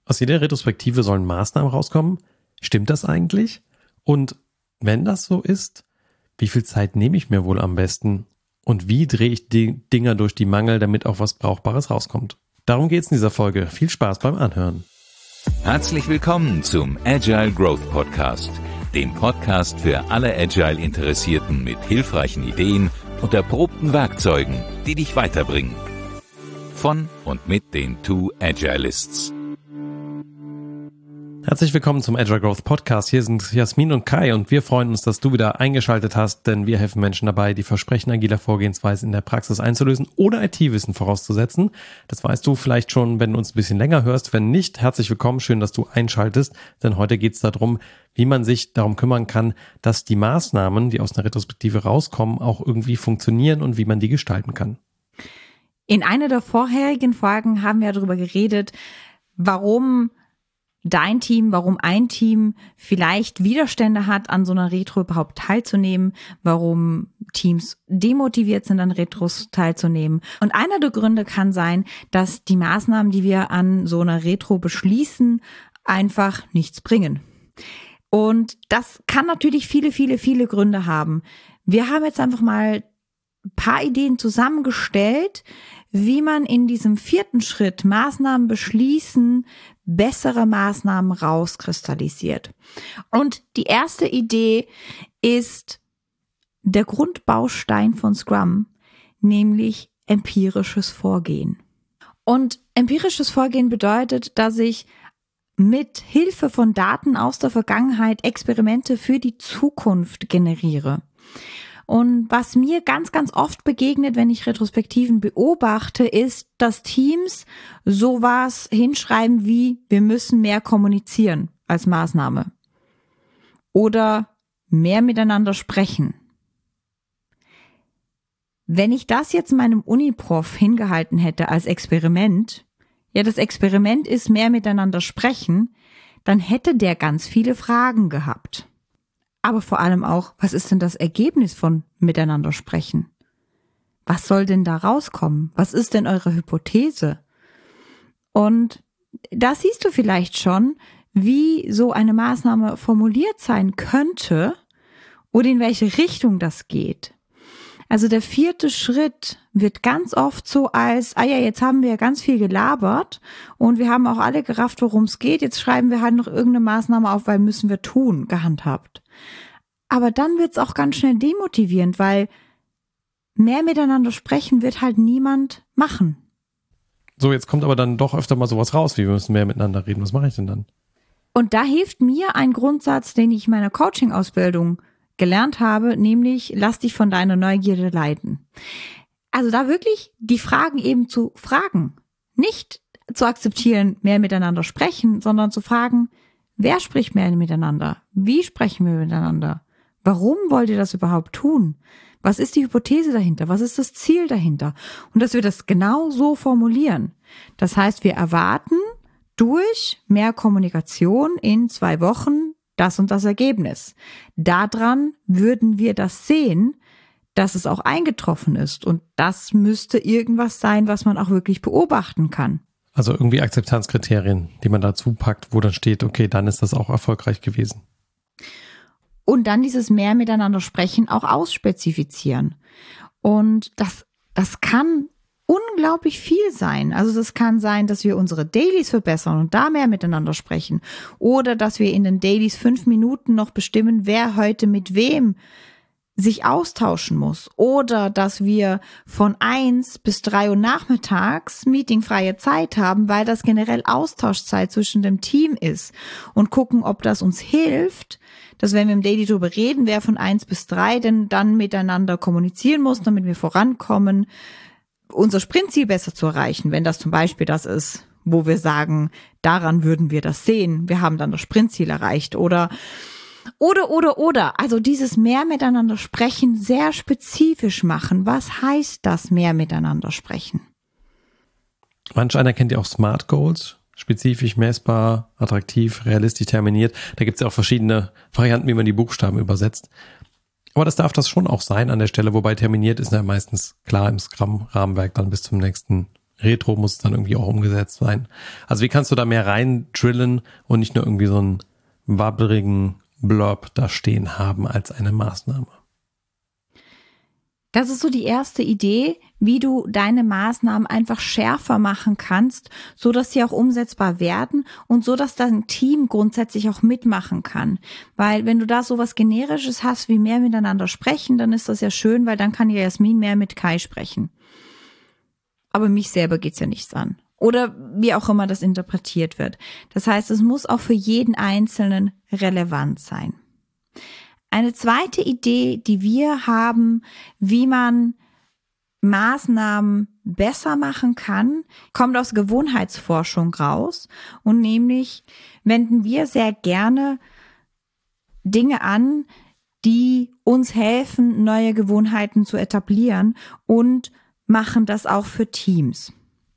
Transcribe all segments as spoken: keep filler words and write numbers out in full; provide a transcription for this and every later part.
Aus jeder Retrospektive sollen Maßnahmen rauskommen. Stimmt das eigentlich? Und wenn das so ist, wie viel Zeit nehme ich mir wohl am besten? Und wie drehe ich die Dinger durch die Mangel, damit auch was Brauchbares rauskommt? Darum geht's in dieser Folge. Viel Spaß beim Anhören. Herzlich willkommen zum Agile Growth Podcast, dem Podcast für alle Agile-Interessierten mit hilfreichen Ideen und erprobten Werkzeugen, die dich weiterbringen. Von und mit den Two Agilists. Herzlich willkommen zum Agile Growth Podcast. Hier sind Jasmin und Kai und wir freuen uns, dass du wieder eingeschaltet hast, denn wir helfen Menschen dabei, die Versprechen agiler Vorgehensweise in der Praxis einzulösen oder I T-Wissen vorauszusetzen. Das weißt du vielleicht schon, wenn du uns ein bisschen länger hörst. Wenn nicht, herzlich willkommen, schön, dass du einschaltest, denn heute geht es darum, wie man sich darum kümmern kann, dass die Maßnahmen, die aus einer Retrospektive rauskommen, auch irgendwie funktionieren und wie man die gestalten kann. In einer der vorherigen Folgen haben wir darüber geredet, warum dein Team, warum ein Team vielleicht Widerstände hat, an so einer Retro überhaupt teilzunehmen, warum Teams demotiviert sind, an Retros teilzunehmen. Und einer der Gründe kann sein, dass die Maßnahmen, die wir an so einer Retro beschließen, einfach nichts bringen. Und das kann natürlich viele, viele, viele Gründe haben. Wir haben jetzt einfach mal ein paar Ideen zusammengestellt, wie man in diesem vierten Schritt Maßnahmen beschließen, bessere Maßnahmen rauskristallisiert. Und die erste Idee ist der Grundbaustein von Scrum, nämlich empirisches Vorgehen. Und empirisches Vorgehen bedeutet, dass ich mit Hilfe von Daten aus der Vergangenheit Experimente für die Zukunft generiere. Und was mir ganz, ganz oft begegnet, wenn ich Retrospektiven beobachte, ist, dass Teams sowas hinschreiben wie, wir müssen mehr kommunizieren als Maßnahme. Oder mehr miteinander sprechen. Wenn ich das jetzt meinem Uniprof hingehalten hätte als Experiment, ja, das Experiment ist mehr miteinander sprechen, dann hätte der ganz viele Fragen gehabt. Aber vor allem auch, was ist denn das Ergebnis von miteinander sprechen? Was soll denn da rauskommen? Was ist denn eure Hypothese? Und da siehst du vielleicht schon, wie so eine Maßnahme formuliert sein könnte oder in welche Richtung das geht. Also der vierte Schritt wird ganz oft so als, ah ja, jetzt haben wir ja ganz viel gelabert und wir haben auch alle gerafft, worum es geht. Jetzt schreiben wir halt noch irgendeine Maßnahme auf, weil müssen wir tun, gehandhabt. Aber dann wird's auch ganz schnell demotivierend, weil mehr miteinander sprechen wird halt niemand machen. So, jetzt kommt aber dann doch öfter mal sowas raus, wie wir müssen mehr miteinander reden. Was mache ich denn dann? Und da hilft mir ein Grundsatz, den ich in meiner Coaching-Ausbildung gelernt habe, nämlich lass dich von deiner Neugierde leiten. Also da wirklich die Fragen eben zu fragen. Nicht zu akzeptieren, mehr miteinander sprechen, sondern zu fragen, wer spricht mehr miteinander? Wie sprechen wir miteinander? Warum wollt ihr das überhaupt tun? Was ist die Hypothese dahinter? Was ist das Ziel dahinter? Und dass wir das genau so formulieren. Das heißt, wir erwarten durch mehr Kommunikation in zwei Wochen das und das Ergebnis. Daran würden wir das sehen, dass es auch eingetroffen ist. Und das müsste irgendwas sein, was man auch wirklich beobachten kann. Also irgendwie Akzeptanzkriterien, die man dazu packt, wo dann steht, okay, dann ist das auch erfolgreich gewesen. Und dann dieses mehr miteinander sprechen auch ausspezifizieren. Und das, das kann unglaublich viel sein. Also das kann sein, dass wir unsere Dailies verbessern und da mehr miteinander sprechen. Oder dass wir in den Dailies fünf Minuten noch bestimmen, wer heute mit wem sich austauschen muss. Oder dass wir von eins bis drei Uhr nachmittags meetingfreie Zeit haben, weil das generell Austauschzeit zwischen dem Team ist. Und gucken, ob das uns hilft, dass wenn wir im Daily darüber reden, wer von eins bis drei denn dann miteinander kommunizieren muss, damit wir vorankommen, unser Sprintziel besser zu erreichen. Wenn das zum Beispiel das ist, wo wir sagen, daran würden wir das sehen, wir haben dann das Sprintziel erreicht. Oder Oder, oder, oder, also dieses mehr miteinander sprechen sehr spezifisch machen. Was heißt das, mehr miteinander sprechen? Manch einer kennt ja auch Smart Goals, spezifisch, messbar, attraktiv, realistisch terminiert. Da gibt es ja auch verschiedene Varianten, wie man die Buchstaben übersetzt. Aber das darf das schon auch sein an der Stelle, wobei terminiert ist ja meistens klar im Scrum-Rahmenwerk dann bis zum nächsten Retro muss es dann irgendwie auch umgesetzt sein. Also wie kannst du da mehr rein drillen und nicht nur irgendwie so einen wabberigen Blurb da stehen haben als eine Maßnahme? Das ist so die erste Idee, wie du deine Maßnahmen einfach schärfer machen kannst, so dass sie auch umsetzbar werden und so, dass dein Team grundsätzlich auch mitmachen kann. Weil wenn du da sowas Generisches hast, wie mehr miteinander sprechen, dann ist das ja schön, weil dann kann ja Jasmin mehr mit Kai sprechen. Aber mich selber geht's ja nichts an. Oder wie auch immer das interpretiert wird. Das heißt, es muss auch für jeden Einzelnen relevant sein. Eine zweite Idee, die wir haben, wie man Maßnahmen besser machen kann, kommt aus Gewohnheitsforschung raus. Und nämlich wenden wir sehr gerne Dinge an, die uns helfen, neue Gewohnheiten zu etablieren und machen das auch für Teams.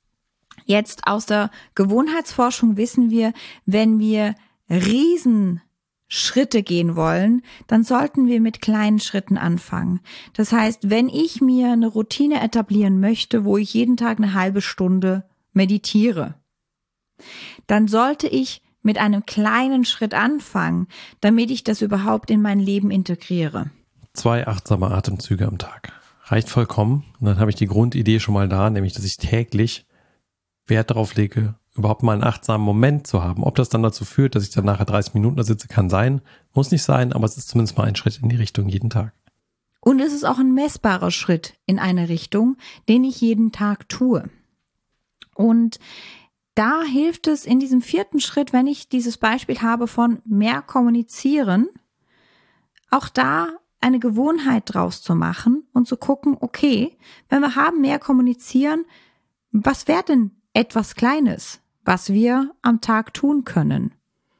Jetzt aus der Gewohnheitsforschung wissen wir, wenn wir riesen Schritte gehen wollen, dann sollten wir mit kleinen Schritten anfangen. Das heißt, wenn ich mir eine Routine etablieren möchte, wo ich jeden Tag eine halbe Stunde meditiere, dann sollte ich mit einem kleinen Schritt anfangen, damit ich das überhaupt in mein Leben integriere. Zwei achtsame Atemzüge am Tag. Reicht vollkommen. Und dann habe ich die Grundidee schon mal da, nämlich, dass ich täglich Wert darauf lege, überhaupt mal einen achtsamen Moment zu haben. Ob das dann dazu führt, dass ich dann nachher dreißig Minuten da sitze, kann sein, muss nicht sein, aber es ist zumindest mal ein Schritt in die Richtung jeden Tag. Und es ist auch ein messbarer Schritt in eine Richtung, den ich jeden Tag tue. Und da hilft es in diesem vierten Schritt, wenn ich dieses Beispiel habe von mehr kommunizieren, auch da eine Gewohnheit draus zu machen und zu gucken, okay, wenn wir haben mehr kommunizieren, was wäre denn etwas Kleines, was wir am Tag tun können?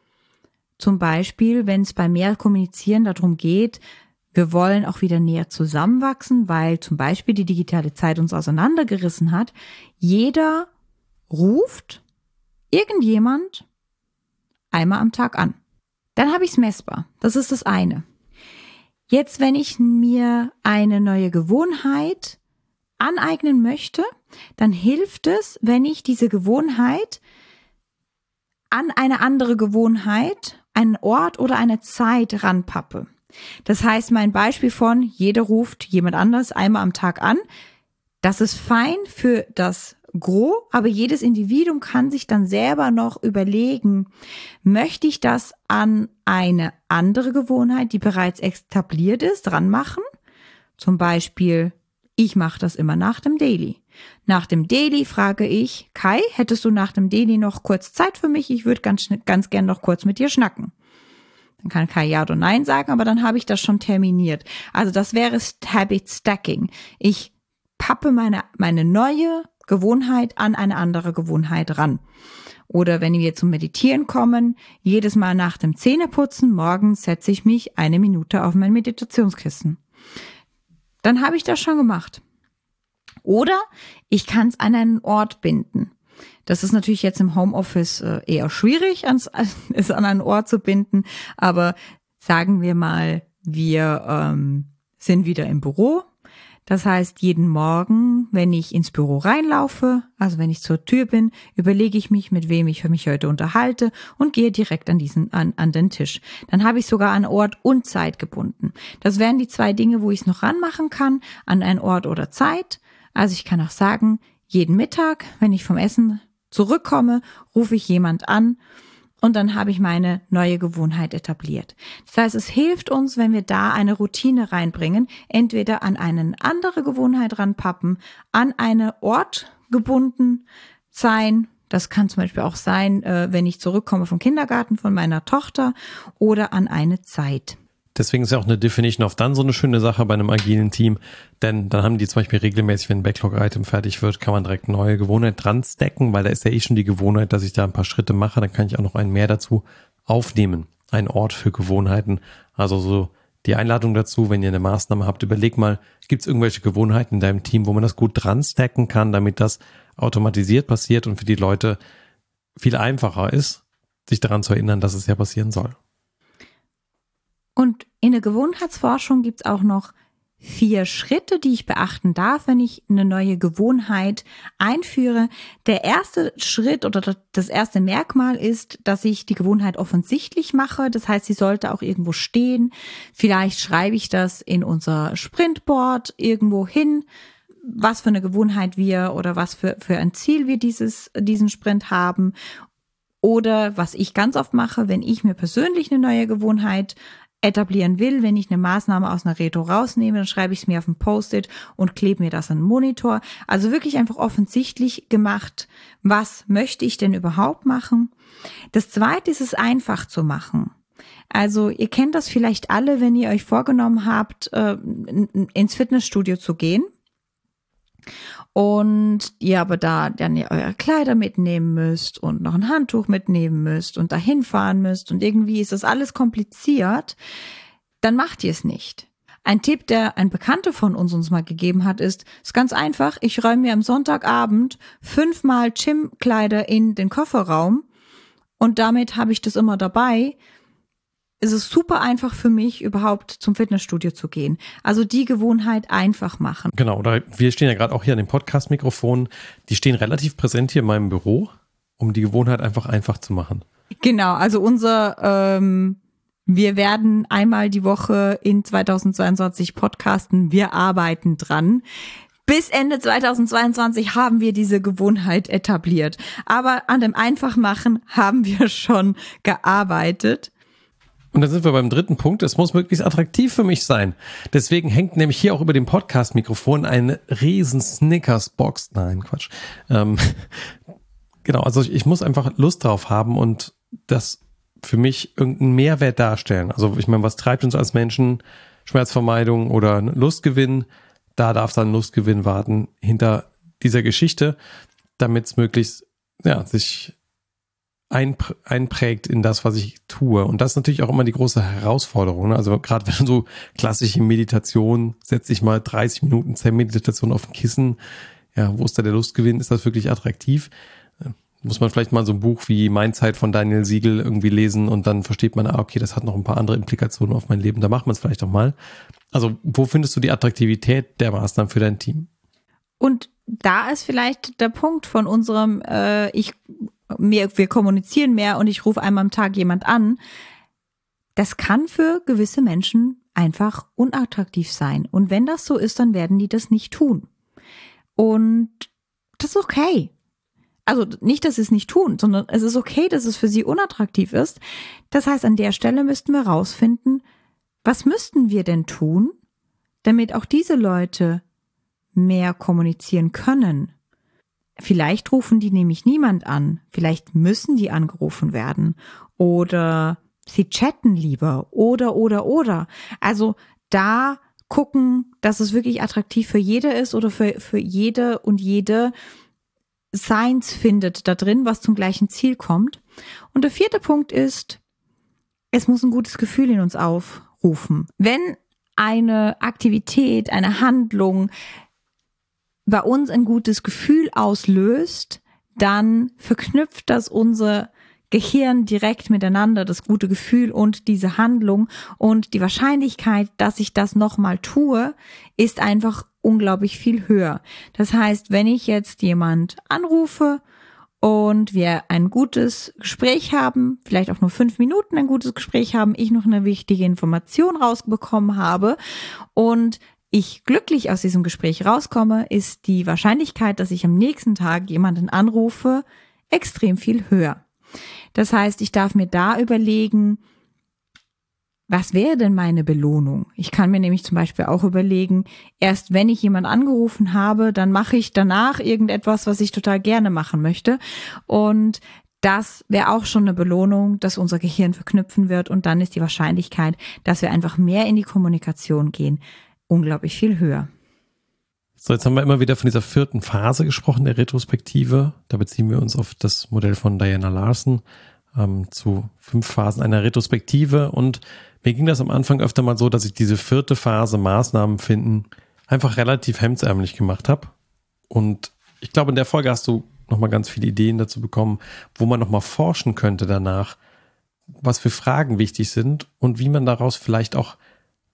Zum Beispiel, wenn es bei mehr Kommunizieren darum geht, wir wollen auch wieder näher zusammenwachsen, weil zum Beispiel die digitale Zeit uns auseinandergerissen hat. Jeder ruft irgendjemand einmal am Tag an. Dann habe ich es messbar. Das ist das eine. Jetzt, wenn ich mir eine neue Gewohnheit aneignen möchte, dann hilft es, wenn ich diese Gewohnheit an eine andere Gewohnheit, einen Ort oder eine Zeit ranpappe. Das heißt, mein Beispiel von jeder ruft jemand anders einmal am Tag an, das ist fein für das Gros, aber jedes Individuum kann sich dann selber noch überlegen, möchte ich das an eine andere Gewohnheit, die bereits etabliert ist, dran machen? Zum Beispiel, ich mache das immer nach dem Daily. Nach dem Daily frage ich, Kai, hättest du nach dem Daily noch kurz Zeit für mich? Ich würde ganz, ganz gern noch kurz mit dir schnacken. Dann kann Kai ja oder nein sagen, aber dann habe ich das schon terminiert. Also das wäre Habit Stacking. Ich pappe meine, meine neue Gewohnheit an eine andere Gewohnheit ran. Oder wenn wir zum Meditieren kommen, jedes Mal nach dem Zähneputzen morgens setze ich mich eine Minute auf mein Meditationskissen. Dann habe ich das schon gemacht. Oder ich kann es an einen Ort binden. Das ist natürlich jetzt im Homeoffice eher schwierig, es an einen Ort zu binden. Aber sagen wir mal, wir ähm, sind wieder im Büro. Das heißt, jeden Morgen, wenn ich ins Büro reinlaufe, also wenn ich zur Tür bin, überlege ich mich, mit wem ich mich heute unterhalte und gehe direkt an diesen an, an den Tisch. Dann habe ich sogar an Ort und Zeit gebunden. Das wären die zwei Dinge, wo ich es noch ranmachen kann, an einen Ort oder Zeit. Also ich kann auch sagen, jeden Mittag, wenn ich vom Essen zurückkomme, rufe ich jemand an. Und dann habe ich meine neue Gewohnheit etabliert. Das heißt, es hilft uns, wenn wir da eine Routine reinbringen, entweder an eine andere Gewohnheit ranpappen, an eine Ort gebunden sein. Das kann zum Beispiel auch sein, wenn ich zurückkomme vom Kindergarten von meiner Tochter oder an eine Zeit. Deswegen ist ja auch eine Definition of Done so eine schöne Sache bei einem agilen Team, denn dann haben die zum Beispiel regelmäßig, wenn ein Backlog-Item fertig wird, kann man direkt eine neue Gewohnheit dran stacken, weil da ist ja eh schon die Gewohnheit, dass ich da ein paar Schritte mache, dann kann ich auch noch einen mehr dazu aufnehmen. Ein Ort für Gewohnheiten, also so die Einladung dazu, wenn ihr eine Maßnahme habt, überleg mal, gibt es irgendwelche Gewohnheiten in deinem Team, wo man das gut dran stacken kann, damit das automatisiert passiert und für die Leute viel einfacher ist, sich daran zu erinnern, dass es ja passieren soll. Und in der Gewohnheitsforschung gibt es auch noch vier Schritte, die ich beachten darf, wenn ich eine neue Gewohnheit einführe. Der erste Schritt oder das erste Merkmal ist, dass ich die Gewohnheit offensichtlich mache. Das heißt, sie sollte auch irgendwo stehen. Vielleicht schreibe ich das in unser Sprintboard irgendwo hin, was für eine Gewohnheit wir oder was für, für ein Ziel wir dieses, diesen Sprint haben. Oder was ich ganz oft mache, wenn ich mir persönlich eine neue Gewohnheit etablieren will, wenn ich eine Maßnahme aus einer Retro rausnehme, dann schreibe ich es mir auf ein Post-it und klebe mir das an den Monitor. Also wirklich einfach offensichtlich gemacht, was möchte ich denn überhaupt machen. Das Zweite ist es einfach zu machen. Also ihr kennt das vielleicht alle, wenn ihr euch vorgenommen habt, ins Fitnessstudio zu gehen. Und ihr aber da dann ja eure Kleider mitnehmen müsst und noch ein Handtuch mitnehmen müsst und dahin fahren müsst und irgendwie ist das alles kompliziert, dann macht ihr es nicht. Ein Tipp, der ein Bekannter von uns uns mal gegeben hat, ist, ist ganz einfach, ich räume mir am Sonntagabend fünfmal Gymkleider in den Kofferraum und damit habe ich das immer dabei. Es ist super einfach für mich, überhaupt zum Fitnessstudio zu gehen. Also die Gewohnheit einfach machen. Genau, oder wir stehen ja gerade auch hier an dem Podcast-Mikrofon. Die stehen relativ präsent hier in meinem Büro, um die Gewohnheit einfach einfach zu machen. Genau, also unser, ähm, wir werden einmal die Woche in zweitausendzweiundzwanzig podcasten. Wir arbeiten dran. Bis Ende zweitausendzweiundzwanzig haben wir diese Gewohnheit etabliert. Aber an dem Einfachmachen haben wir schon gearbeitet. Und dann sind wir beim dritten Punkt. Es muss möglichst attraktiv für mich sein. Deswegen hängt nämlich hier auch über dem Podcast-Mikrofon eine riesen Snickers-Box. Nein, Quatsch. Ähm, genau, also ich, ich muss einfach Lust drauf haben und das für mich irgendeinen Mehrwert darstellen. Also ich meine, was treibt uns als Menschen? Schmerzvermeidung oder Lustgewinn. Da darf dann Lustgewinn warten hinter dieser Geschichte, damit es möglichst ja, sich einprägt in das, was ich tue. Und das ist natürlich auch immer die große Herausforderung. Also gerade wenn du so klassische Meditation, setz dich mal dreißig Minuten Zen-Meditation auf ein Kissen. Ja, wo ist da der Lustgewinn? Ist das wirklich attraktiv? Muss man vielleicht mal so ein Buch wie Mindzeit von Daniel Siegel irgendwie lesen und dann versteht man, ah, okay, das hat noch ein paar andere Implikationen auf mein Leben. Da macht man es vielleicht auch mal. Also wo findest du die Attraktivität der Maßnahmen für dein Team? Und da ist vielleicht der Punkt von unserem, äh, ich Mehr, wir kommunizieren mehr und ich rufe einmal am Tag jemand an. Das kann für gewisse Menschen einfach unattraktiv sein. Und wenn das so ist, dann werden die das nicht tun. Und das ist okay. Also nicht, dass sie es nicht tun, sondern es ist okay, dass es für sie unattraktiv ist. Das heißt, an der Stelle müssten wir rausfinden, was müssten wir denn tun, damit auch diese Leute mehr kommunizieren können. Vielleicht rufen die nämlich niemand an. Vielleicht müssen die angerufen werden. Oder sie chatten lieber. Oder, oder, oder. Also da gucken, dass es wirklich attraktiv für jede ist oder für, für jede und jede Seins findet da drin, was zum gleichen Ziel kommt. Und der vierte Punkt ist, es muss ein gutes Gefühl in uns aufrufen. Wenn eine Aktivität, eine Handlung bei uns ein gutes Gefühl auslöst, dann verknüpft das unser Gehirn direkt miteinander, das gute Gefühl und diese Handlung. Und die Wahrscheinlichkeit, dass ich das nochmal tue, ist einfach unglaublich viel höher. Das heißt, wenn ich jetzt jemand anrufe und wir ein gutes Gespräch haben, vielleicht auch nur fünf Minuten ein gutes Gespräch haben, ich noch eine wichtige Information rausbekommen habe und ich glücklich aus diesem Gespräch rauskomme, ist die Wahrscheinlichkeit, dass ich am nächsten Tag jemanden anrufe, extrem viel höher. Das heißt, ich darf mir da überlegen, was wäre denn meine Belohnung? Ich kann mir nämlich zum Beispiel auch überlegen, erst wenn ich jemanden angerufen habe, dann mache ich danach irgendetwas, was ich total gerne machen möchte. Und das wäre auch schon eine Belohnung, dass unser Gehirn verknüpfen wird. Und dann ist die Wahrscheinlichkeit, dass wir einfach mehr in die Kommunikation gehen, unglaublich viel höher. So, jetzt haben wir immer wieder von dieser vierten Phase gesprochen, der Retrospektive. Da beziehen wir uns auf das Modell von Diana Larsen ähm, zu fünf Phasen einer Retrospektive. Und mir ging das am Anfang öfter mal so, dass ich diese vierte Phase Maßnahmen finden einfach relativ hemdsärmlich gemacht habe. Und ich glaube, in der Folge hast du nochmal ganz viele Ideen dazu bekommen, wo man nochmal forschen könnte danach, was für Fragen wichtig sind und wie man daraus vielleicht auch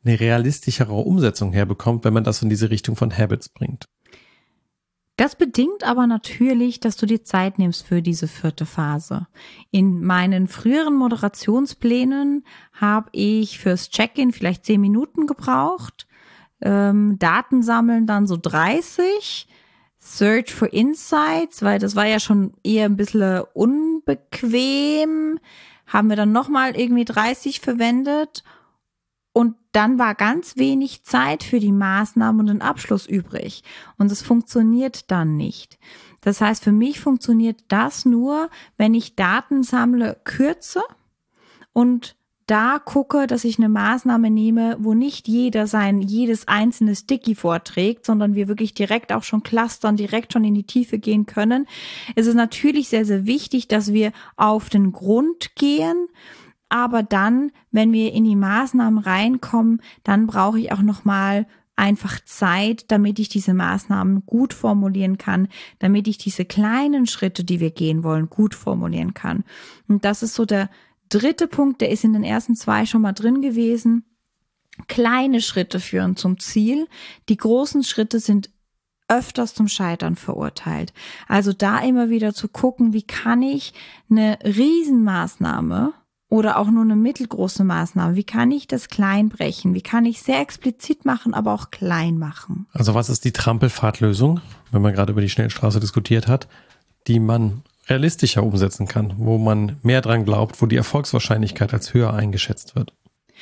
eine realistischere Umsetzung herbekommt, wenn man das in diese Richtung von Habits bringt. Das bedingt aber natürlich, dass du dir Zeit nimmst für diese vierte Phase. In meinen früheren Moderationsplänen habe ich fürs Check-in vielleicht zehn Minuten gebraucht, ähm, Daten sammeln dann so dreißig, Search for Insights, weil das war ja schon eher ein bisschen unbequem, haben wir dann nochmal irgendwie dreißig verwendet. Und dann war ganz wenig Zeit für die Maßnahmen und den Abschluss übrig. Und es funktioniert dann nicht. Das heißt, für mich funktioniert das nur, wenn ich Daten sammle, kürze und da gucke, dass ich eine Maßnahme nehme, wo nicht jeder sein jedes einzelne Sticky vorträgt, sondern wir wirklich direkt auch schon clustern, direkt schon in die Tiefe gehen können. Es ist natürlich sehr, sehr wichtig, dass wir auf den Grund gehen. Aber dann, wenn wir in die Maßnahmen reinkommen, dann brauche ich auch nochmal einfach Zeit, damit ich diese Maßnahmen gut formulieren kann, damit ich diese kleinen Schritte, die wir gehen wollen, gut formulieren kann. Und das ist so der dritte Punkt, der ist in den ersten zwei schon mal drin gewesen. Kleine Schritte führen zum Ziel. Die großen Schritte sind öfters zum Scheitern verurteilt. Also da immer wieder zu gucken, wie kann ich eine Riesenmaßnahme oder auch nur eine mittelgroße Maßnahme, wie kann ich das klein brechen? Wie kann ich sehr explizit machen, aber auch klein machen? Also was ist die Trampelfahrtlösung, wenn man gerade über die Schnellstraße diskutiert hat, die man realistischer umsetzen kann, wo man mehr dran glaubt, wo die Erfolgswahrscheinlichkeit als höher eingeschätzt wird?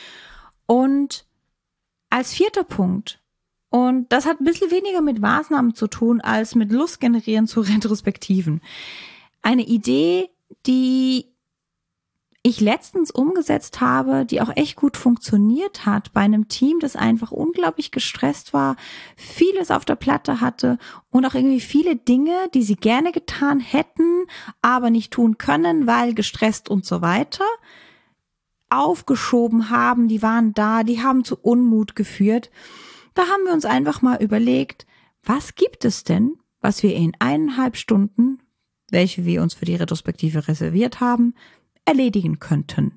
Und als vierter Punkt, und das hat ein bisschen weniger mit Maßnahmen zu tun, als mit Lust generieren zu Retrospektiven. Eine Idee, die ich letztens umgesetzt habe, die auch echt gut funktioniert hat bei einem Team, das einfach unglaublich gestresst war, vieles auf der Platte hatte und auch irgendwie viele Dinge, die sie gerne getan hätten, aber nicht tun können, weil gestresst und so weiter, aufgeschoben haben, die waren da, die haben zu Unmut geführt. Da haben wir uns einfach mal überlegt, was gibt es denn, was wir in eineinhalb Stunden, welche wir uns für die Retrospektive reserviert haben, erledigen könnten.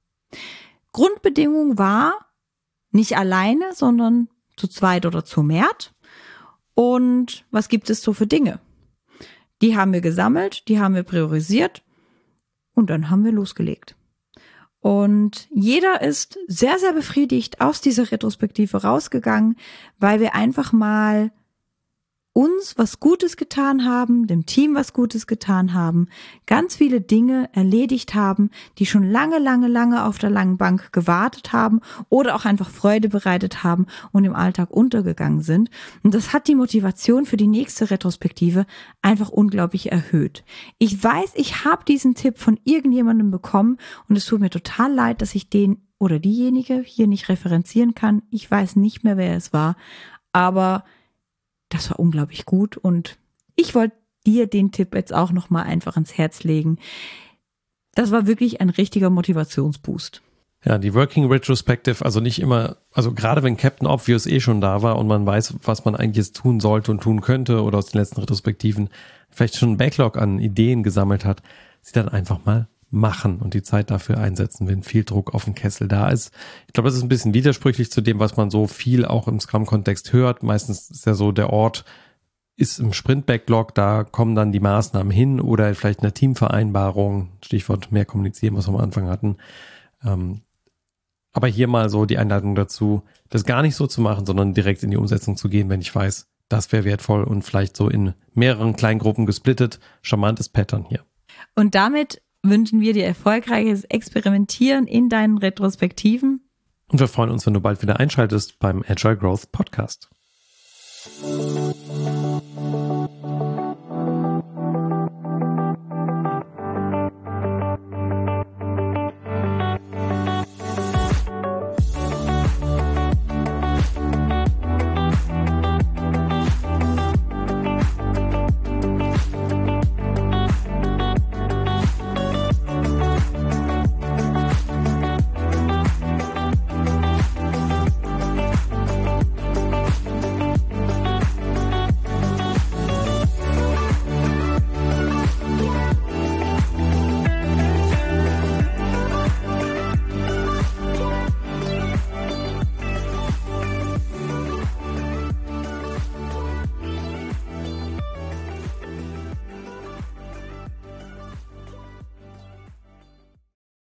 Grundbedingung war nicht alleine, sondern zu zweit oder zu mehrt. Und was gibt es so für Dinge? Die haben wir gesammelt, die haben wir priorisiert und dann haben wir losgelegt. Und jeder ist sehr, sehr befriedigt aus dieser Retrospektive rausgegangen, weil wir einfach mal uns was Gutes getan haben, dem Team was Gutes getan haben, ganz viele Dinge erledigt haben, die schon lange, lange, lange auf der langen Bank gewartet haben oder auch einfach Freude bereitet haben und im Alltag untergegangen sind. Und das hat die Motivation für die nächste Retrospektive einfach unglaublich erhöht. Ich weiß, ich habe diesen Tipp von irgendjemandem bekommen und es tut mir total leid, dass ich den oder diejenige hier nicht referenzieren kann. Ich weiß nicht mehr, wer es war, aber das war unglaublich gut und ich wollte dir den Tipp jetzt auch nochmal einfach ins Herz legen. Das war wirklich ein richtiger Motivationsboost. Ja, die Working Retrospective, also nicht immer, also gerade wenn Captain Obvious eh schon da war und man weiß, was man eigentlich jetzt tun sollte und tun könnte oder aus den letzten Retrospektiven vielleicht schon einen Backlog an Ideen gesammelt hat, sie dann einfach mal machen und die Zeit dafür einsetzen, wenn viel Druck auf den Kessel da ist. Ich glaube, das ist ein bisschen widersprüchlich zu dem, was man so viel auch im Scrum-Kontext hört. Meistens ist ja so, der Ort ist im Sprint-Backlog, da kommen dann die Maßnahmen hin oder vielleicht eine Teamvereinbarung, Stichwort mehr kommunizieren, was wir am Anfang hatten. Ähm, aber hier mal so die Einladung dazu, das gar nicht so zu machen, sondern direkt in die Umsetzung zu gehen, wenn ich weiß, das wäre wertvoll und vielleicht so in mehreren Kleingruppen gesplittet. Charmantes Pattern hier. Und damit wünschen wir dir erfolgreiches Experimentieren in deinen Retrospektiven. Und wir freuen uns, wenn du bald wieder einschaltest beim Agile Growth Podcast.